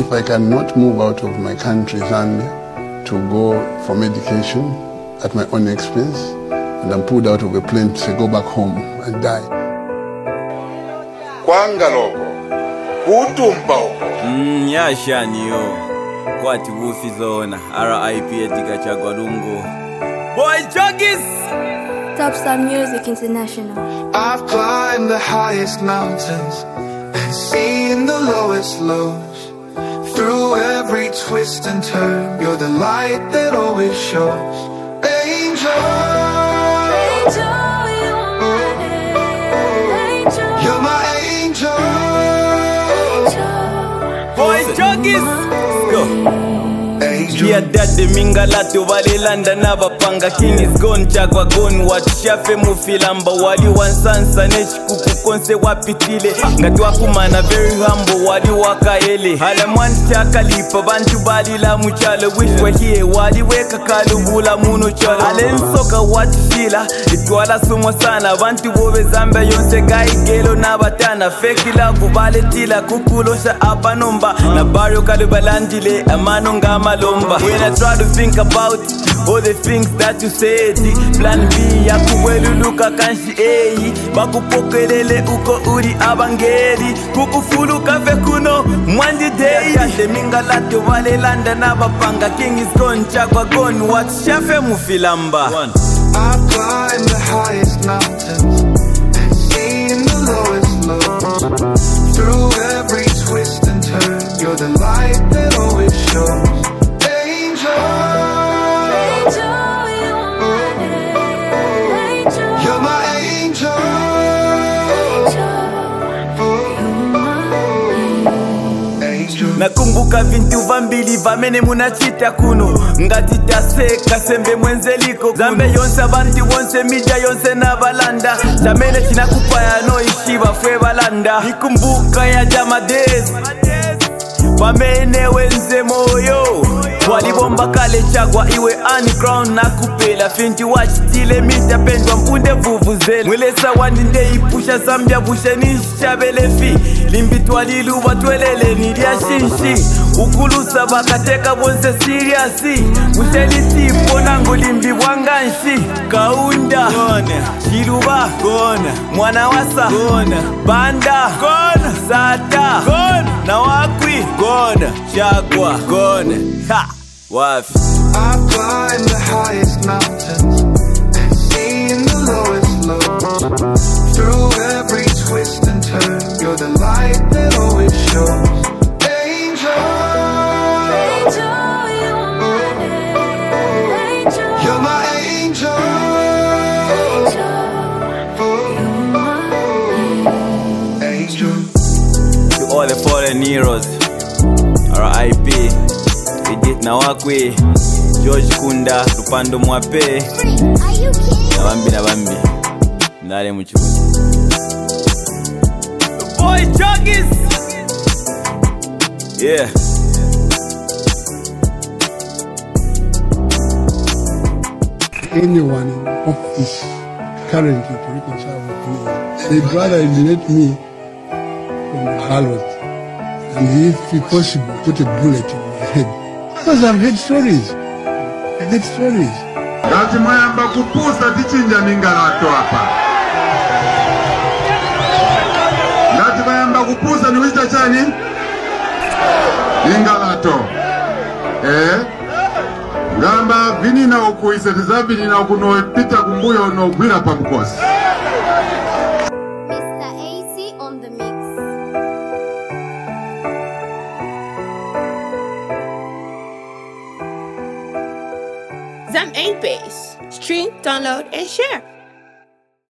if I cannot move out of my country, Zambia, to go for medication at my own expense, and I'm pulled out of a plane to say, go back home and die. Kwanga loko, kutumba uko. Yashani yo, kwati wufi zona, R.I.P. Edgar Chagwadungo. Boy Juggies! Topstar Music International. I've climbed the highest mountains and seen the lowest lows. Through every twist and turn, you're the light that always shows. Angel, you're my angel. Boy Juggies! Go! Yeah, that the Mingalatu Valilanda Navapanga King is gone, Jagwa gone, what Shafe Mufilamba, Wadi one sansa Nechkuku Konse Wapitile, Ngatwakumana very humble, Wadi Wakaele, Halaman Chakalipa, Bantu Badi La Muchala, wish were here, Wadi Weka Kalubula Muno Chala, Alen Soka Wat Fila, Itwala Sumosana, Bantu Bove Zamba, Yonse Gai Gelo Nabatana, Fekila, Bubaletila, Kukulosha Apanomba, Nabario Kalubalandile, Amanonga Malomba. When I try to think about all the things that you said, plan B, yakuwelu luka kanshi eyi, bakupokelele uko uri abangeri, kukufulu kafe kuno, mwandi day. Yate Mingalatu Valilanda Navapanga King is gone, Chagwa gone, what Shafe Mufilamba. I've climbed the highest mountains and seen the lowest lows. Through every twist and turn, you're the light that always shows. You're my angel. Nakumbuka vintu vambili vamene munachita kuno, ngatita seka sembe mwenzeliko, Zambe yonse abantu wonse media yonse na balanda, chamene chinakupaya no ishiva fwe balanda. Nikumbuka ya Jamadez pamene wenze moyo, walibomba kale Chagwa iwe underground na kupela, finti wachitile mita pendwa mpunde vuvuzela, mwelesa wandinde ipusha Zambia bushe nishabelefi, limbitwa lilu batwelele nidia shinshi, ukulusa bakateka bonse seriasi, musheliti ponango limbi wanganshi, Kaunda gone, Chiluba gone, Mwana wasa gone, Banda gone, Sata gone, na Wakwi gone, Chagwa gone. Ha! Wafi. I've climbed the highest mountains and seen the lowest lows. Through every twist and turn, you're the light that always shows. Angel, you're my angel. Angel. To all the fallen heroes, R.I.P. Edith Nawakwe, George Kunda, Lupando Mwape, Nabambi, Ndale Muchukuzi. Boy Juggies! Yeah. Anyone in office currently to reconcile with me, they'd rather eliminate me from the ballot, and if possible, put a bullet in my head. Because I've heard stories. I've heard stories. Gati mayamba kupusa tichinja Mingalatu hapa. Gati mayamba kupusa ni wita chani? Mingalatu. Gamba vini na ukuise tizabini na ukuno pita kumbuyo no gwira pamukosi. Mr. AC on the mix. Zam ain't bass. Stream, download, and share.